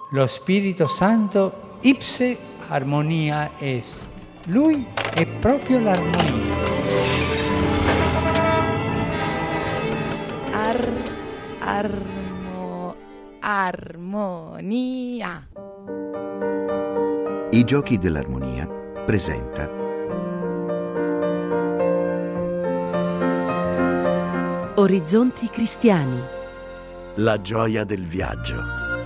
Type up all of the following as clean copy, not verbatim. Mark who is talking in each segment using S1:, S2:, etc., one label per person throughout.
S1: Lo Spirito Santo ipse armonia est. Lui è proprio l'armonia.
S2: Armonia.
S3: I Giochi dell'Armonia presenta
S4: Orizzonti cristiani.
S5: La gioia del viaggio.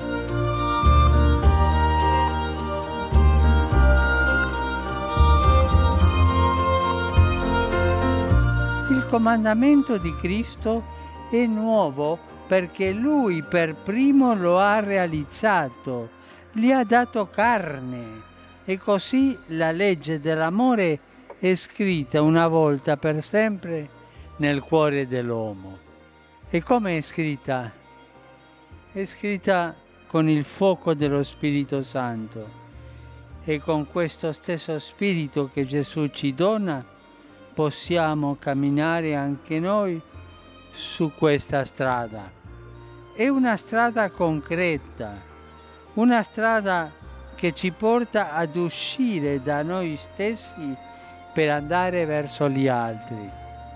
S1: Il comandamento di Cristo è nuovo perché Lui per primo lo ha realizzato, gli ha dato carne e così la legge dell'amore è scritta una volta per sempre nel cuore dell'uomo. E come è scritta? È scritta con il fuoco dello Spirito Santo e con questo stesso Spirito che Gesù ci dona possiamo camminare anche noi su questa strada. È una strada concreta, una strada che ci porta ad uscire da noi stessi per andare verso gli altri.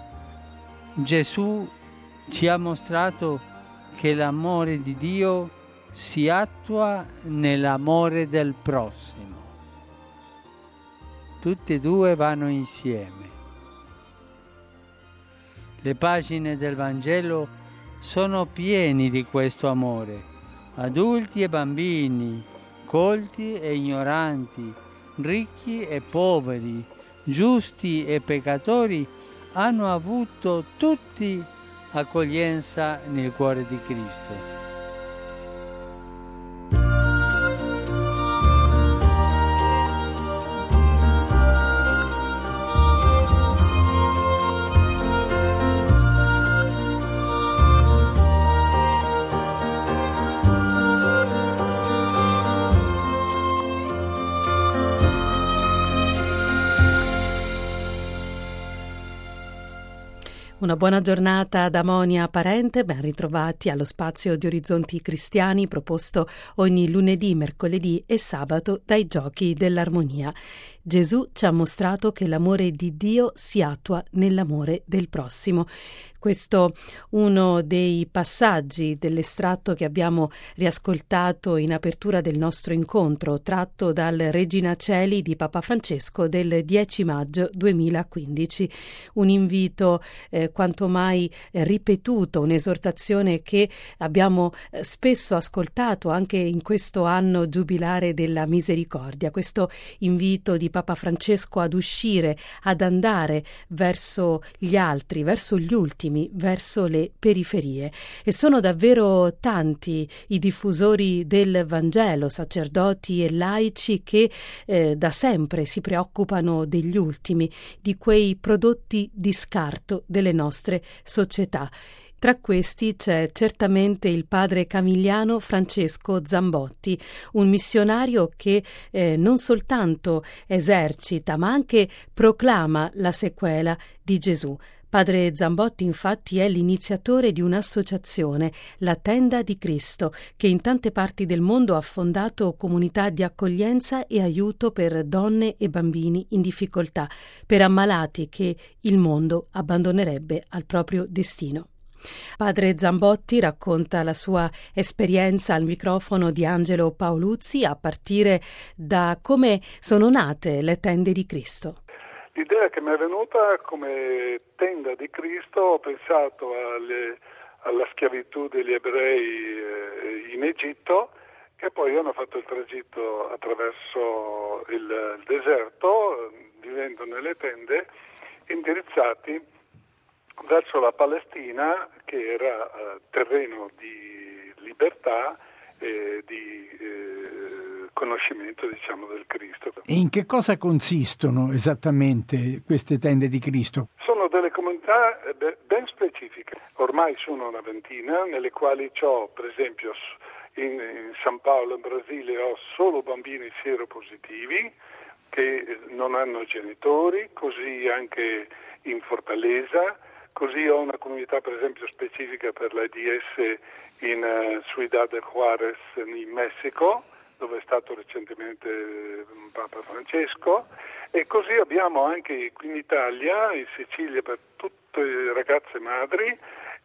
S1: Gesù ci ha mostrato che l'amore di Dio si attua nell'amore del prossimo. Tutti e due vanno insieme. Le pagine del Vangelo sono piene di questo amore. Adulti e bambini, colti e ignoranti, ricchi e poveri, giusti e peccatori hanno avuto tutti accoglienza nel cuore di Cristo.
S4: Una buona giornata da Monia Parente, ben ritrovati allo spazio di Orizzonti Cristiani proposto ogni lunedì, mercoledì e sabato dai Giochi dell'Armonia. Gesù ci ha mostrato che l'amore di Dio si attua nell'amore del prossimo. Questo uno dei passaggi dell'estratto che abbiamo riascoltato in apertura del nostro incontro, tratto dal Regina Coeli di Papa Francesco del 10 maggio 2015. Un invito quanto mai ripetuto, un'esortazione che abbiamo spesso ascoltato anche in questo anno giubilare della misericordia. Questo invito di Papa Francesco ad uscire, ad andare verso gli altri, verso gli ultimi, verso le periferie. E sono davvero tanti i diffusori del Vangelo, sacerdoti e laici che da sempre si preoccupano degli ultimi, di quei prodotti di scarto delle nostre società. Tra questi c'è certamente il padre Camigliano Francesco Zambotti, un missionario che non soltanto esercita ma anche proclama la sequela di Gesù. Padre Zambotti infatti è l'iniziatore di un'associazione, la Tenda di Cristo, che in tante parti del mondo ha fondato comunità di accoglienza e aiuto per donne e bambini in difficoltà, per ammalati che il mondo abbandonerebbe al proprio destino. Padre Zambotti racconta la sua esperienza al microfono di Angelo Paoluzzi a partire da come sono nate le Tende di Cristo.
S6: L'idea che mi è venuta come tenda di Cristo, ho pensato alla schiavitù degli ebrei in Egitto, che poi hanno fatto il tragitto attraverso il deserto, vivendo nelle tende, indirizzati verso la Palestina, che era terreno di libertà e di conoscimento, diciamo, del Cristo.
S7: E in che cosa consistono esattamente queste tende di Cristo?
S6: Sono delle comunità ben specifiche, ormai sono una ventina, nelle quali ho, per esempio, in San Paolo, in Brasile, ho solo bambini sieropositivi che non hanno genitori, così anche in Fortaleza. Così ho una comunità, per esempio, specifica per l'AIDS in Ciudad de Juárez, in Messico, dove è stato recentemente Papa Francesco, e così abbiamo anche qui in Italia, in Sicilia, per tutte le ragazze madri,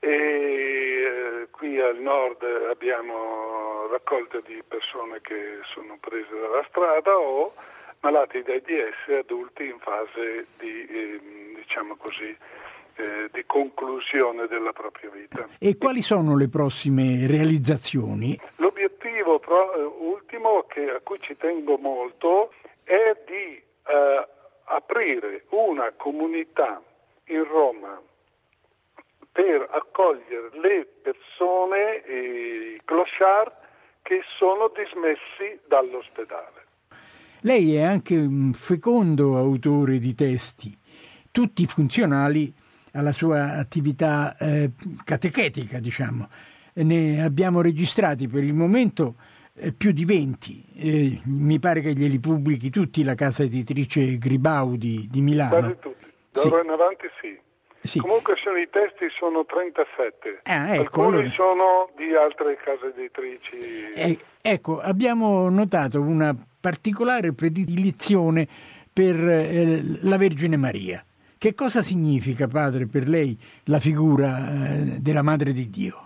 S6: e qui al nord abbiamo raccolte di persone che sono prese dalla strada o malati di AIDS, adulti in fase di, diciamo così, di conclusione della propria vita.
S7: E quali sono le prossime realizzazioni?
S6: L'obiettivo ultimo, a cui ci tengo molto, è di aprire una comunità in Roma per accogliere le persone, i clochard, che sono dismessi dall'ospedale.
S7: Lei è anche un fecondo autore di testi, tutti funzionali alla sua attività catechetica, diciamo. Ne abbiamo registrati per il momento più di 20. Mi pare che glieli pubblichi tutti la casa editrice Gribaudi di Milano.
S6: Quasi tutti. Da ora in avanti sì.
S7: Sì.
S6: Comunque i testi sono 37.
S7: Ecco,
S6: alcuni
S7: allora
S6: sono di altre case editrici.
S7: Ecco, abbiamo notato una particolare predilezione per la Vergine Maria. Che cosa significa, padre, per lei la figura della Madre di Dio?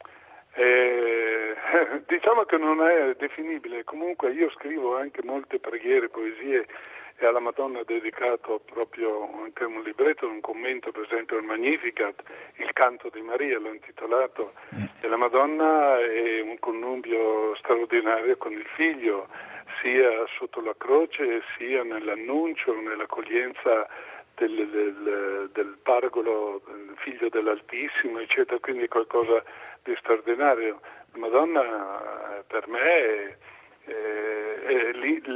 S6: Diciamo che non è definibile. Comunque io scrivo anche molte preghiere, poesie, e alla Madonna ho dedicato proprio anche un libretto, un commento, per esempio al Magnificat, il canto di Maria, l'ho intitolato, e la Madonna è un connubio straordinario con il Figlio, sia sotto la croce sia nell'annuncio, nell'accoglienza del pargolo, il Figlio dell'Altissimo, eccetera, quindi qualcosa di straordinario. La Madonna per me è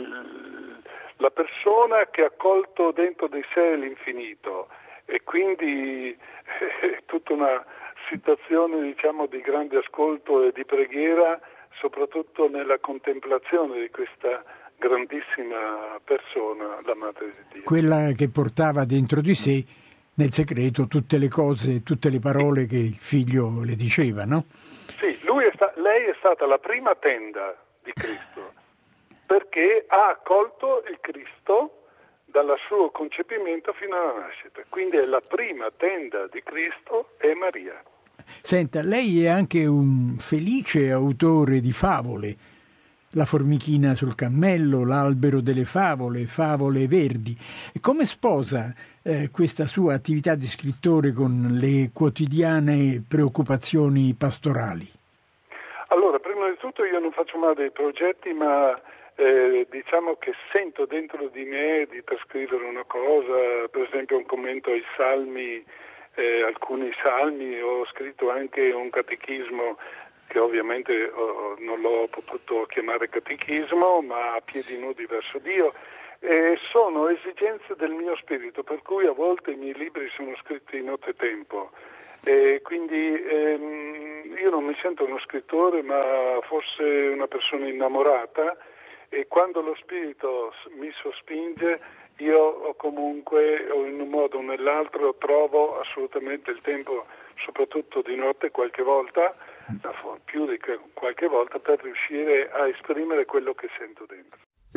S6: la persona che ha colto dentro di sé l'infinito, e quindi è tutta una situazione, diciamo, di grande ascolto e di preghiera, soprattutto nella contemplazione di questa grandissima persona, la Madre di Dio.
S7: Quella che portava dentro di sé, nel segreto, tutte le cose, tutte le parole che il Figlio le diceva, no?
S6: Sì, lei è stata la prima tenda di Cristo, perché ha accolto il Cristo dal suo concepimento fino alla nascita. Quindi è la prima tenda di Cristo, è Maria.
S7: Senta, lei è anche un felice autore di favole. La formichina sul cammello, l'albero delle favole, favole verdi. Come sposa questa sua attività di scrittore con le quotidiane preoccupazioni pastorali?
S6: Allora, prima di tutto io non faccio mai dei progetti, ma diciamo che sento dentro di me di trascrivere una cosa, per esempio un commento ai salmi, alcuni salmi, ho scritto anche un catechismo che ovviamente non l'ho potuto chiamare catechismo, ma a piedi nudi verso Dio. Sono esigenze del mio spirito, per cui a volte i miei libri sono scritti in nottetempo. Quindi io non mi sento uno scrittore, ma forse una persona innamorata, e quando lo spirito mi sospinge io comunque, o in un modo o nell'altro, trovo assolutamente il tempo, soprattutto di notte qualche volta, più di qualche volta, per riuscire a esprimere quello che sento dentro.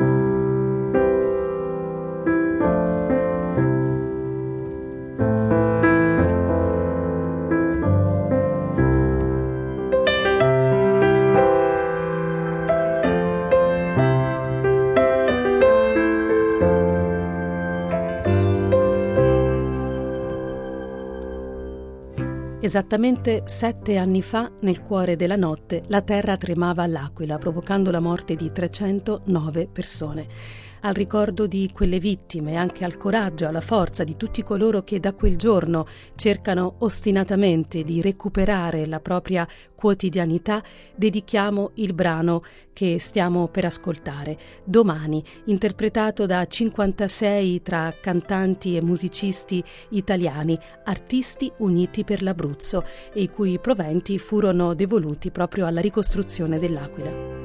S4: Esattamente 7 anni fa, nel cuore della notte, la terra tremava all'Aquila, provocando la morte di 309 persone. Al ricordo di quelle vittime e anche al coraggio, alla forza di tutti coloro che da quel giorno cercano ostinatamente di recuperare la propria quotidianità, dedichiamo il brano che stiamo per ascoltare, Domani, interpretato da 56 tra cantanti e musicisti italiani, artisti uniti per l'Abruzzo, e i cui proventi furono devoluti proprio alla ricostruzione dell'Aquila.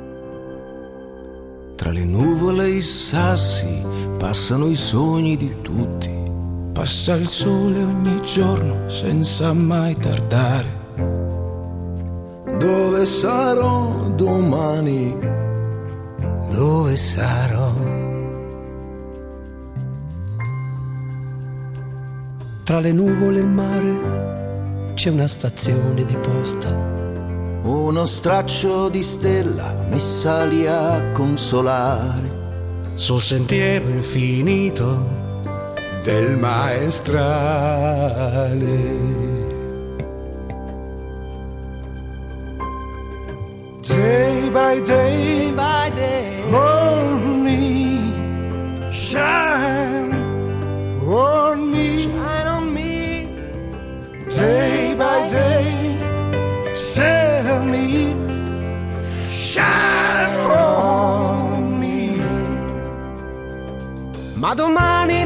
S2: Tra le nuvole e i sassi passano i sogni di tutti. Passa il sole ogni giorno senza mai tardare. Dove sarò domani? dove sarò. Tra le nuvole e il mare c'è una stazione di posta,
S8: uno straccio di stella messa lì a consolare,
S2: sul sentiero infinito del maestrale. Day by day, on me, shine on me, day by day, tell me, shine on me. Ma domani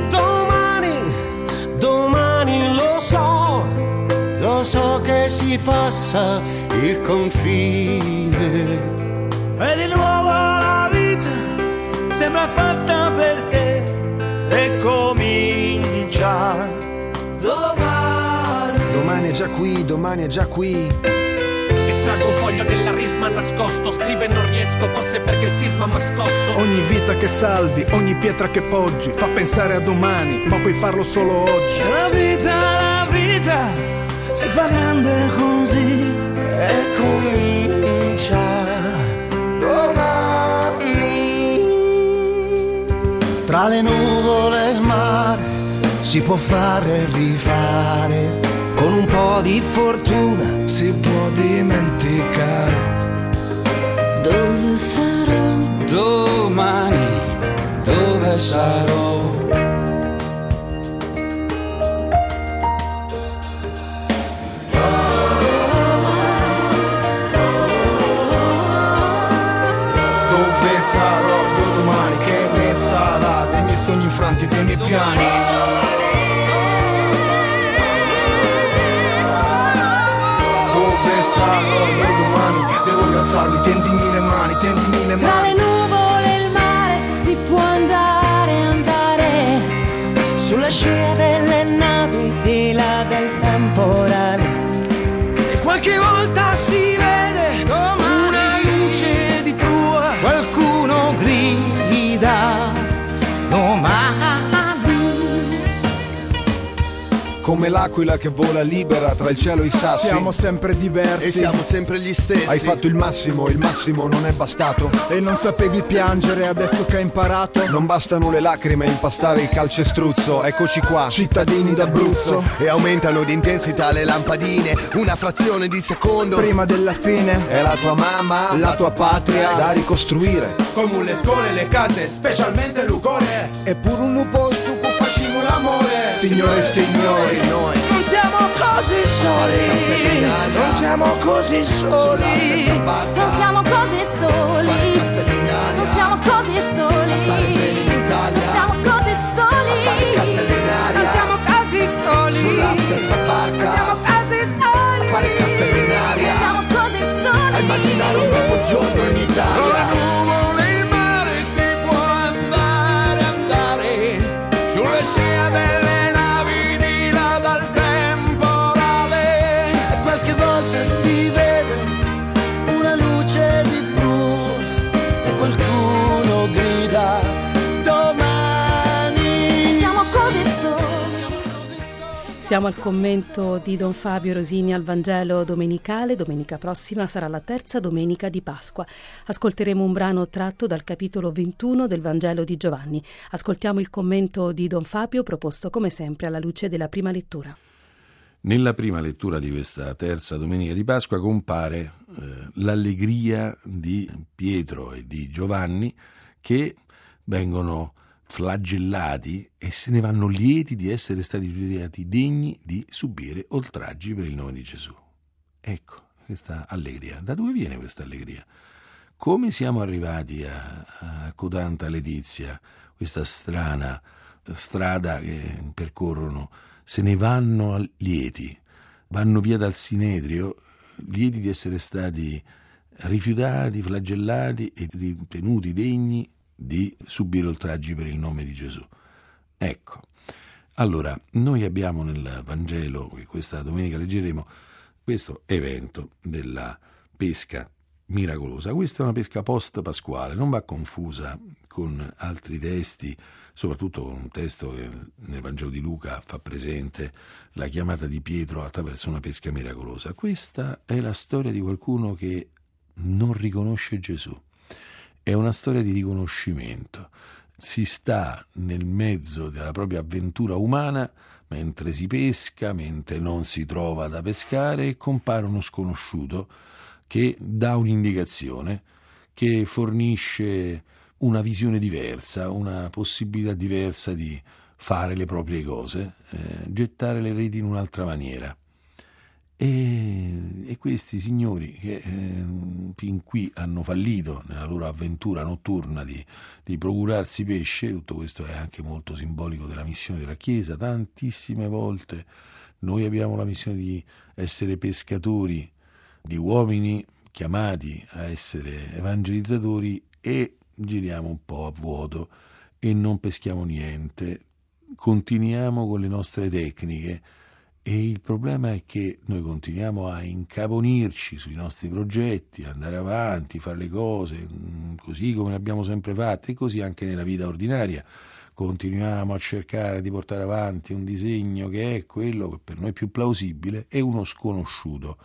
S2: lo so che si passa il confine e di nuovo la vita sembra fatta per te e comincia domani.
S9: Domani è già qui, domani è già qui.
S10: Estraggo un foglio nella risma nascosto, scrivo e non riesco, forse perché il sisma m'ha scosso.
S9: Ogni vita che salvi, ogni pietra che poggi fa pensare a domani, ma puoi farlo solo oggi.
S2: La vita si fa grande così e comincia domani. Tra le nuvole e il mare si può fare e rifare, con un po' di fortuna
S9: si può dimenticare.
S2: Dove sarò domani, dove sarò.
S9: Sogni infranti dei miei piani. Dove sarò io domani? Devo rialzarmi, tendimi le mani.
S11: Tra le nuvole e il mare si può andare
S2: sulla scia delle navi di là del temporale,
S9: e qualche volta si vede una luce di prua,
S2: qualcuno grida domani.
S9: Come l'aquila che vola libera tra il cielo e i sassi.
S12: Siamo sempre diversi
S8: e siamo sempre gli stessi.
S9: Hai fatto il massimo non è bastato.
S12: E non sapevi piangere adesso che hai imparato.
S9: Non bastano le lacrime a impastare il calcestruzzo. Eccoci qua,
S12: cittadini d'Abruzzo.
S8: E aumentano di intensità le lampadine, una frazione di secondo
S12: prima della fine.
S9: È la tua mamma,
S12: la tua patria
S9: da ricostruire.
S13: Come le scuole, le case, specialmente l'ucore.
S12: Eppure un posto che facciamo l'amore.
S8: Signore e signori, noi
S2: non siamo così soli, non siamo così soli,
S11: non siamo così soli, non siamo così soli, non siamo così soli, non siamo così soli,
S8: sulla stessa barca,
S11: non siamo così soli,
S8: a fare castelli in aria,
S11: non siamo così soli,
S8: a immaginare un nuovo giorno in Italia.
S2: Sulle scia delle navi di là dal temporale, e qualche volta si vede una luce di blu e qualcuno grida domani.
S11: Siamo così soli.
S4: Siamo al commento di Don Fabio Rosini al Vangelo domenicale. Domenica prossima sarà la terza domenica di Pasqua. Ascolteremo un brano tratto dal capitolo 21 del Vangelo di Giovanni. Ascoltiamo il commento di Don Fabio, proposto come sempre alla luce della prima lettura.
S14: Nella prima lettura di questa terza domenica di Pasqua compare l'allegria di Pietro e di Giovanni, che vengono flagellati e se ne vanno lieti di essere stati giudicati degni di subire oltraggi per il nome di Gesù. Ecco questa allegria. Da dove viene questa allegria? Come siamo arrivati a Codanta Letizia, questa strana strada che percorrono? Se ne vanno lieti, vanno via dal Sinedrio, lieti di essere stati rifiutati, flagellati e ritenuti degni di subire oltraggi per il nome di Gesù. Ecco, allora, noi abbiamo nel Vangelo, che questa domenica leggeremo, questo evento della pesca miracolosa. Questa è una pesca post-pasquale, non va confusa con altri testi, soprattutto con un testo che nel Vangelo di Luca fa presente la chiamata di Pietro attraverso una pesca miracolosa. Questa è la storia di qualcuno che non riconosce Gesù. È una storia di riconoscimento. Si sta nel mezzo della propria avventura umana mentre si pesca, mentre non si trova da pescare, e compare uno sconosciuto che dà un'indicazione, che fornisce una visione diversa, una possibilità diversa di fare le proprie cose, gettare le reti in un'altra maniera. E questi signori che fin qui hanno fallito nella loro avventura notturna di procurarsi pesce, tutto questo è anche molto simbolico della missione della Chiesa. Tantissime volte noi abbiamo la missione di essere pescatori, di uomini chiamati a essere evangelizzatori, e giriamo un po' a vuoto e non peschiamo niente, continuiamo con le nostre tecniche. E il problema è che noi continuiamo a incaponirci sui nostri progetti, andare avanti, fare le cose così come le abbiamo sempre fatte, e così anche nella vita ordinaria. Continuiamo a cercare di portare avanti un disegno che è quello che per noi è più plausibile, e uno sconosciuto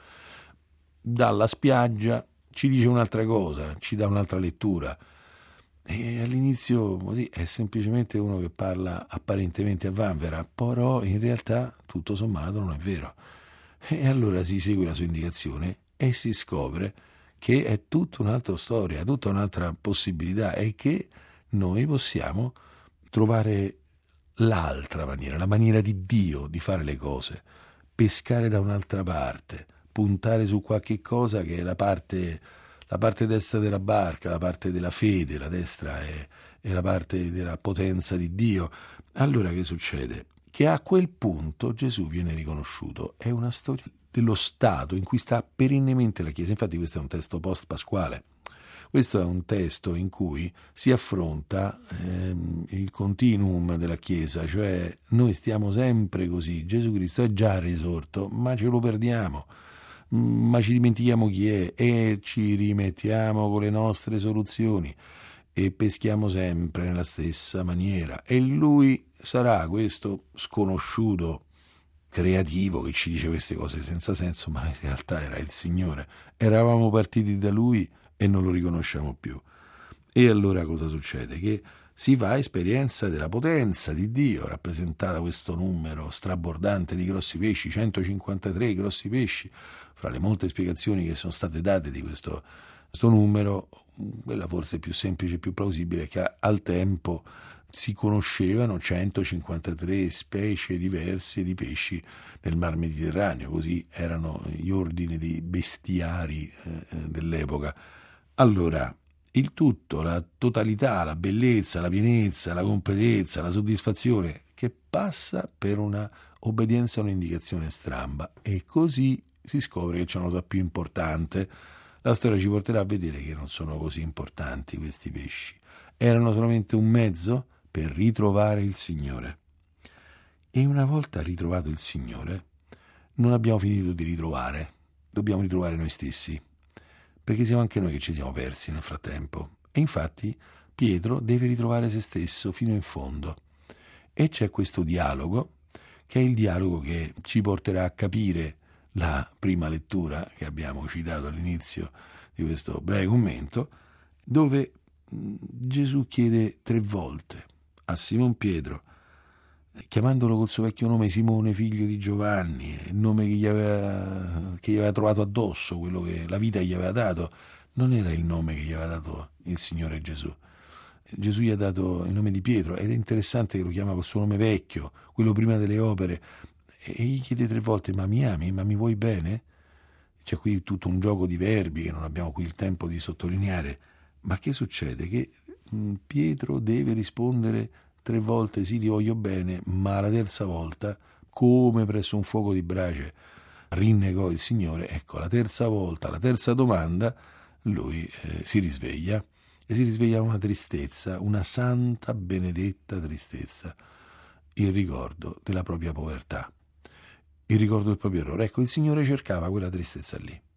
S14: dalla spiaggia ci dice un'altra cosa, ci dà un'altra lettura. E all'inizio così è semplicemente uno che parla apparentemente a vanvera, però in realtà tutto sommato non è vero. E allora si segue la sua indicazione e si scopre che è tutta un'altra storia, tutta un'altra possibilità, e che noi possiamo trovare l'altra maniera, la maniera di Dio di fare le cose, pescare da un'altra parte, puntare su qualche cosa che è la parte destra della barca, la parte della fede. La destra è la parte della potenza di Dio. Allora che succede? Che a quel punto Gesù viene riconosciuto. È una storia dello stato in cui sta perennemente la Chiesa. Infatti questo è un testo post-pasquale. Questo è un testo in cui si affronta il continuum della Chiesa, cioè noi stiamo sempre così. Gesù Cristo è già risorto, ma ce lo perdiamo. Ma ci dimentichiamo chi è e ci rimettiamo con le nostre soluzioni e peschiamo sempre nella stessa maniera. E lui sarà questo sconosciuto creativo che ci dice queste cose senza senso, ma in realtà era il Signore. Eravamo partiti da lui e non lo riconosciamo più. E allora cosa succede? Che si fa esperienza della potenza di Dio, rappresentata questo numero strabordante di grossi pesci, 153 grossi pesci. Fra le molte spiegazioni che sono state date di questo numero, quella forse più semplice e più plausibile è che al tempo si conoscevano 153 specie diverse di pesci nel Mar Mediterraneo, così erano gli ordini di bestiari dell'epoca. Allora, il tutto, la totalità, la bellezza, la pienezza, la completezza, la soddisfazione, che passa per una obbedienza a un'indicazione stramba, e così si scopre che c'è una cosa più importante. La storia ci porterà a vedere che non sono così importanti questi pesci, erano solamente un mezzo per ritrovare il Signore. E una volta ritrovato il Signore, non abbiamo finito di ritrovare, dobbiamo ritrovare noi stessi, perché siamo anche noi che ci siamo persi nel frattempo. E infatti Pietro deve ritrovare se stesso fino in fondo. E c'è questo dialogo, che è il dialogo che ci porterà a capire la prima lettura che abbiamo citato all'inizio di questo breve commento, dove Gesù chiede 3 volte a Simon Pietro, chiamandolo col suo vecchio nome Simone, figlio di Giovanni, il nome che gli aveva trovato addosso, quello che la vita gli aveva dato, non era il nome che gli aveva dato il Signore Gesù. Gesù gli ha dato il nome di Pietro, ed è interessante che lo chiama col suo nome vecchio, quello prima delle opere, e gli chiede 3 volte: ma mi ami? Ma mi vuoi bene? C'è qui tutto un gioco di verbi che non abbiamo qui il tempo di sottolineare. Ma che succede? Che Pietro deve rispondere 3 volte: sì, ti voglio bene, ma la terza volta, come presso un fuoco di brace, rinnegò il Signore. Ecco, la terza volta, la terza domanda, lui si risveglia, e si risveglia una tristezza, una santa benedetta tristezza, il ricordo della propria povertà, il ricordo del proprio errore. Ecco, il Signore cercava quella tristezza lì,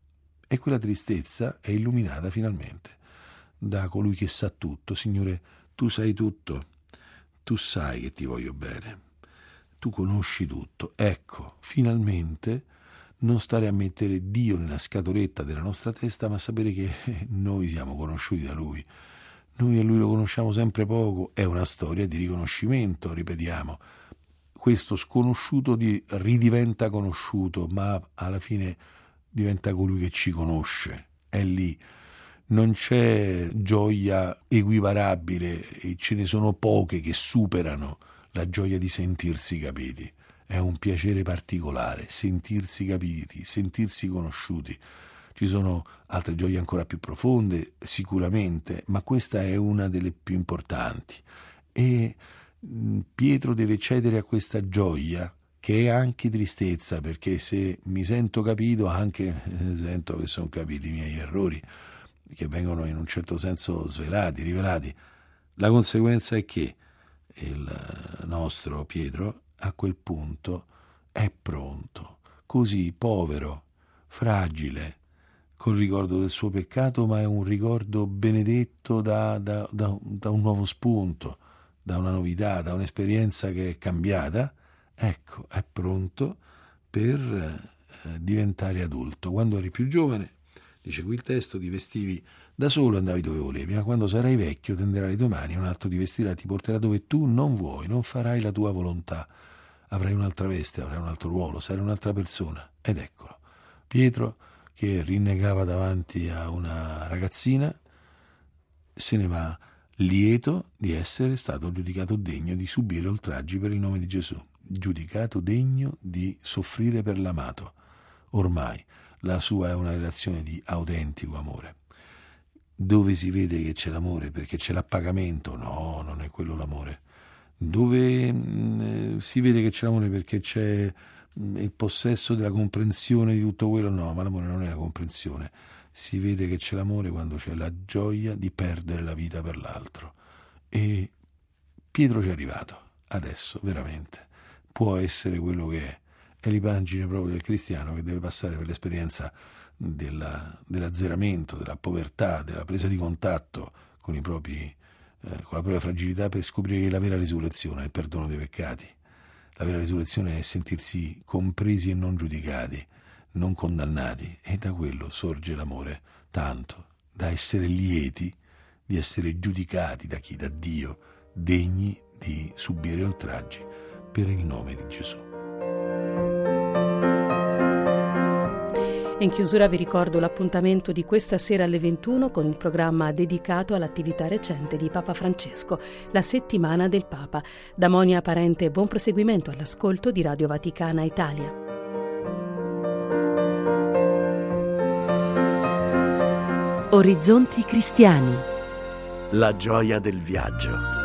S14: e quella tristezza è illuminata finalmente da colui che sa tutto. Signore, tu sai tutto, tu sai che ti voglio bene, tu conosci tutto. Ecco, finalmente non stare a mettere Dio nella scatoletta della nostra testa, ma sapere che noi siamo conosciuti da Lui. Noi e Lui lo conosciamo sempre poco, è una storia di riconoscimento, ripetiamo. Questo sconosciuto ridiventa conosciuto, ma alla fine diventa colui che ci conosce. È lì. Non c'è gioia equiparabile, e ce ne sono poche che superano la gioia di sentirsi capiti. È un piacere particolare, sentirsi capiti, sentirsi conosciuti. Ci sono altre gioie ancora più profonde, sicuramente, ma questa è una delle più importanti. E Pietro deve cedere a questa gioia, che è anche tristezza, perché se mi sento capito, anche sento che sono capiti i miei errori, che vengono in un certo senso svelati, rivelati. La conseguenza è che il nostro Pietro a quel punto è pronto, così povero, fragile, col ricordo del suo peccato, ma è un ricordo benedetto da un nuovo spunto, da una novità, da un'esperienza che è cambiata. Ecco, è pronto per diventare adulto. Quando eri più giovane, dice qui il testo, ti vestivi da solo e andavi dove volevi, ma quando sarai vecchio tenderai le tue mani, un altro ti vestirà e ti porterà dove tu non vuoi, non farai la tua volontà, avrai un'altra veste, avrai un altro ruolo, sarai un'altra persona. Ed eccolo, Pietro che rinnegava davanti a una ragazzina, se ne va lieto di essere stato giudicato degno di subire oltraggi per il nome di Gesù, giudicato degno di soffrire per l'amato. Ormai la sua è una relazione di autentico amore. Dove si vede che c'è l'amore? Perché c'è l'appagamento? No, non è quello l'amore. Dove si vede che c'è l'amore perché c'è il possesso della comprensione di tutto quello? No, ma l'amore non è la comprensione. Si vede che c'è l'amore quando c'è la gioia di perdere la vita per l'altro. E Pietro ci è arrivato, adesso, veramente. Può essere quello che è. È l'immagine proprio del cristiano che deve passare per l'esperienza dell'azzeramento, della povertà, della presa di contatto con con la propria fragilità, per scoprire che la vera risurrezione è il perdono dei peccati. La vera risurrezione è sentirsi compresi e non giudicati, non condannati, e da quello sorge l'amore, tanto da essere lieti di essere giudicati da chi? Da Dio, degni di subire oltraggi per il nome di Gesù.
S4: In chiusura vi ricordo l'appuntamento di questa sera alle 21 con il programma dedicato all'attività recente di Papa Francesco, la settimana del Papa. Da Monia Parente, buon proseguimento all'ascolto di Radio Vaticana Italia.
S15: Orizzonti cristiani.
S5: La gioia del viaggio.